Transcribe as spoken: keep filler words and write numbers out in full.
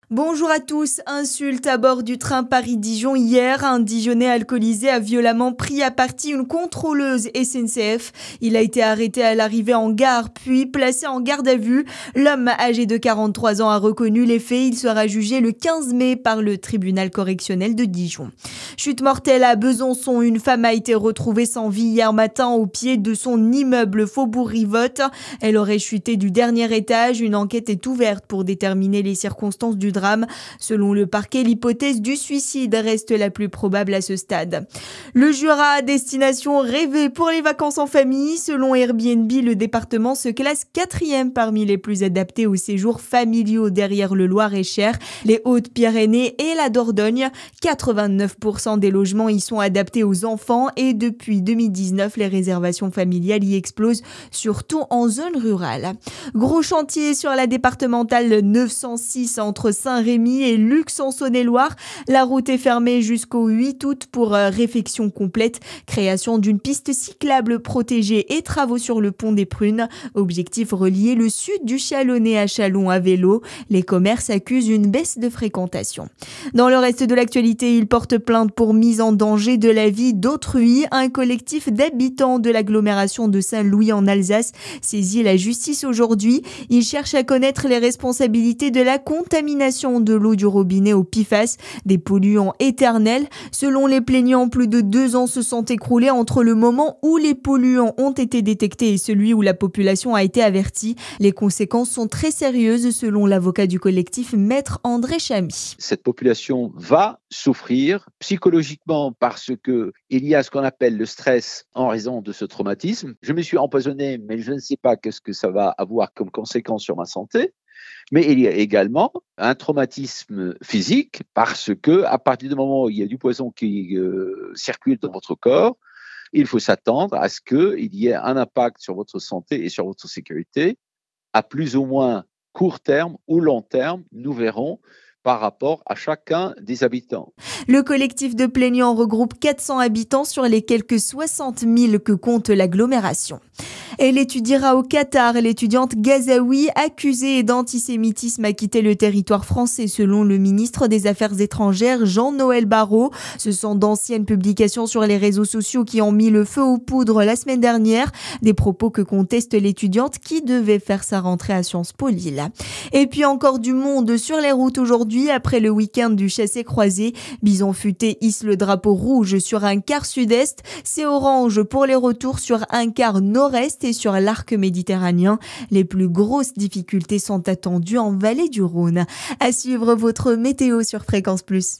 Bonjour à tous. Insulte à bord du train Paris-Dijon hier. Un Dijonnais alcoolisé a violemment pris à partie une contrôleuse S N C F. Il a été arrêté à l'arrivée en gare, puis placé en garde à vue. L'homme âgé de quarante-trois ans a reconnu les faits. Il sera jugé le quinze mai par le tribunal correctionnel de Dijon. Chute mortelle à Besançon. Une femme a été retrouvée sans vie hier matin au pied de son immeuble Faubourg Rivotte. Elle aurait chuté du dernier étage. Une enquête est ouverte pour déterminer les circonstances du drame. Selon le parquet, l'hypothèse du suicide reste la plus probable à ce stade. Le Jura, destination rêvée pour les vacances en famille. Selon Airbnb, le département se classe quatrième parmi les plus adaptés aux séjours familiaux derrière le Loir-et-Cher, les Hautes-Pyrénées et la Dordogne. quatre-vingt-neuf pour cent des logements y sont adaptés aux enfants et depuis deux mille dix-neuf, les réservations familiales y explosent, surtout en zone rurale. Gros chantier sur la départementale neuf cent six entre Saint-Rémy et Lux en Saône-et-Loire. La route est fermée jusqu'au huit août pour euh, réfection complète, création d'une piste cyclable protégée et travaux sur le pont des Prunes. Objectif relier le sud du Chalonnais à Châlons à vélo. Les commerces accusent une baisse de fréquentation. Dans le reste de l'actualité, ils portent plainte pour mise en danger de la vie d'autrui. Un collectif d'habitants de l'agglomération de Saint-Louis en Alsace saisit la justice aujourd'hui. Ils cherchent à connaître les responsabilités de la contamination de l'eau du robinet au P F A S, des polluants éternels. Selon les plaignants, plus de deux ans se sont écroulés entre le moment où les polluants ont été détectés et celui où la population a été avertie. Les conséquences sont très sérieuses selon l'avocat du collectif, maître André Chamy. Cette population va souffrir psychologiquement parce que il y a ce qu'on appelle le stress en raison de ce traumatisme. Je me suis empoisonné, mais je ne sais pas qu'est-ce que ça va avoir comme conséquence sur ma santé. Mais il y a également un traumatisme physique parce que à partir du moment où il y a du poison qui euh, circule dans votre corps, il faut s'attendre à ce qu'il y ait un impact sur votre santé et sur votre sécurité à plus ou moins court terme ou long terme, nous verrons par rapport à chacun des habitants. Le collectif de plaignants regroupe quatre cents habitants sur les quelques soixante mille que compte l'agglomération. Elle étudiera au Qatar. L'étudiante gazaoui accusée d'antisémitisme a quitté le territoire français selon le ministre des Affaires étrangères Jean-Noël Barrot. Ce sont d'anciennes publications sur les réseaux sociaux qui ont mis le feu aux poudres la semaine dernière. Des propos que conteste l'étudiante qui devait faire sa rentrée à Sciences Po Lille. Et puis encore du monde sur les routes aujourd'hui après le week-end du chassé-croisé. Bison Futé hisse le drapeau rouge sur un quart sud-est. C'est orange pour les retours sur un quart nord-est et sur l'arc méditerranéen. Les plus grosses difficultés sont attendues en vallée du Rhône. À suivre votre météo sur Fréquence Plus.